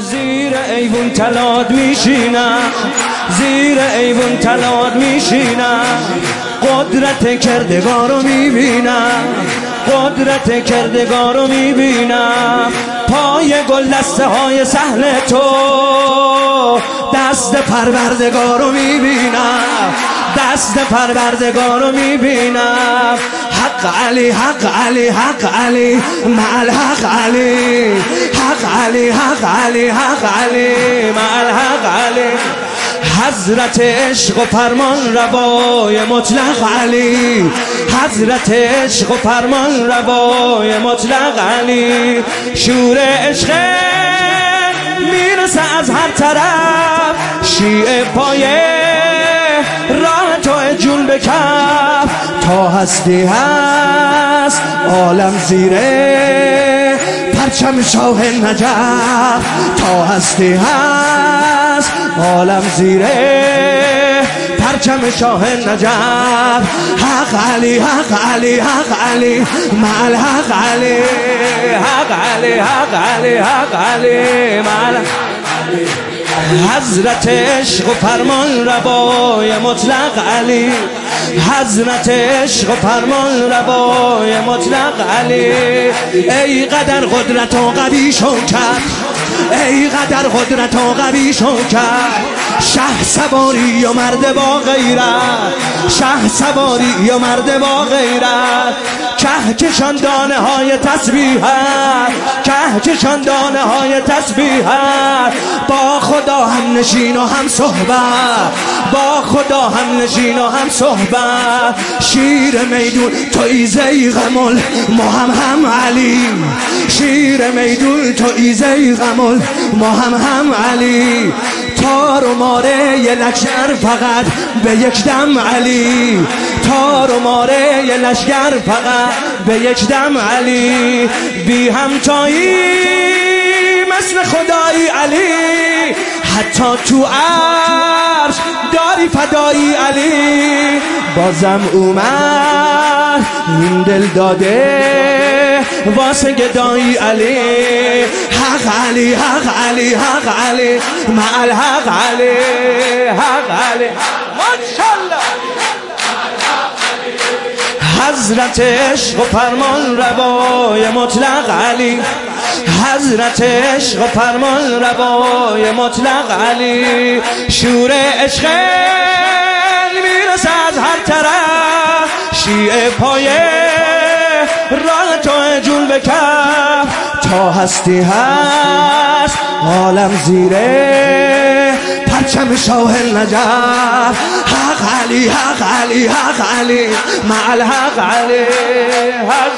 زیر ایوون تلاد میشینم، زیر ایوون تلاد میشینم، قدرت کردگار رو میبینم، قدرت کردگار رو میبینم. پای گل دسته های سهل تو، دست پروردگار رو میبینم، دست پروردگار رو میبینم. حق علی حق علی حق علی مع الحق علی، حق علی حق علی حق علی مع الحق علی. حضرت عشق و فرمان روای مطلق علی، حضرت عشق و فرمان روای مطلق علی. شور عشق میرسه از هر طرف، شیعه پایه راه تو جون بکف. تا هستی هست عالم زیره پرچم شاه نجف، تا هستی هست عالم زیره پرچم شاه نجف. حق علی حق علی حق علی مع الحق علی، حق علی حق علی حق علی مع الحق علی. حضرت عشق و فرمان روای مطلق علی، حضرت عشق و فرمان روای مطلق علی. ای قدر قدرت و قوی شوکت، ای قدر قدرت و قوی شوکت. شه سواری و مرد با غیرت، شه سواری و مرد با غیرت. که کشان دانه های تسبیحت، که کشان دانه های تسبیحت. با خدا هم نشین و هم صحبت، با خدا هم نشین و هم صحبت. شیر میدون توی زیغمل ما هم علی، شیر میدون توی زیغمل ما هم علی. تار و ماره یه لشگر فقط به یک دم علی، تار و ماره یه لشگر فقط به یک دم علی. بی همتایی مثل خدایی علی، حتی تو عرش داری فدایی علی. بازم اومد این دل داده واسه گدایی علی. حق علی حق علی حق علی مع الحق علی، حق علی ماشاءالله. حضرت عشق و فرمان روای مطلق علی، حضرت عشق و فرمان روای مطلق علی. شور عشق میرسه از هر طرف، شیعه پایه راه تو جون بکف. تا هستی هست عالم زیره پرچم شاه نجف. حق علی حق علی حق علی مع الحق علی، حق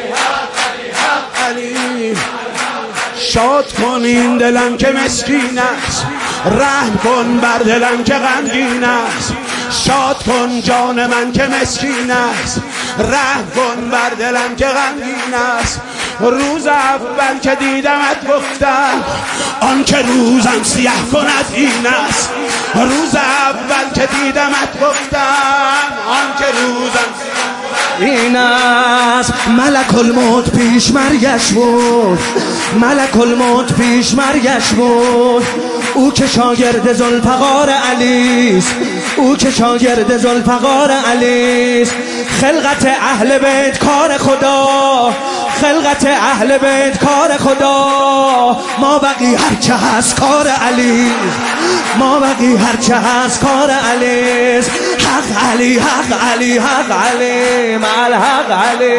علی. شاد کن این دلم که مسکین است، رحم کن بر دلم که غمگین است. شاد کن جان من که مسکین است، رحم کن بر دلم که غمگین است. روز اول که دیدمت گفتم آن که روزم سیاه کند این است. روز اول که دیدمت گفتم آن که روزم این است. ملک الموت پیش مرگش بود، ملک الموت پیش مرگش بود. او که شاگرد ذوالفقار علیست، او که شاگرد ذوالفقار علیست. خلقت اهل بیت کار خدا، خلقت اهل بیت کار خدا. ما بقی هرچه هست کار علی، ما بقی هرچه هست کار علیست. حق علی حق علی حق علی مع الحق علی،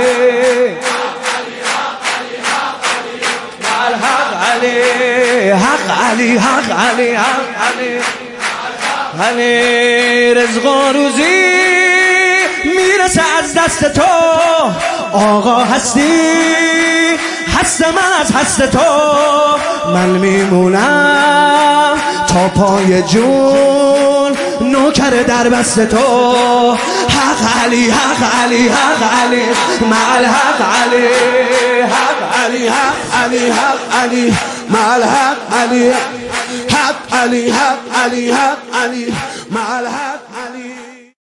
مع الحق علی. حق علی حق علی حق علی علی. رزق و روزی میرسه از دست تو آقا، هستی هست من از هست تو. من میمونم تا پای جون نوکر در بست تو. حق علی حق علی حق علی مع الحق علی، حق علی حق علی حق علی مع الحق علی. حق علی حق علی حق علی مع الحق.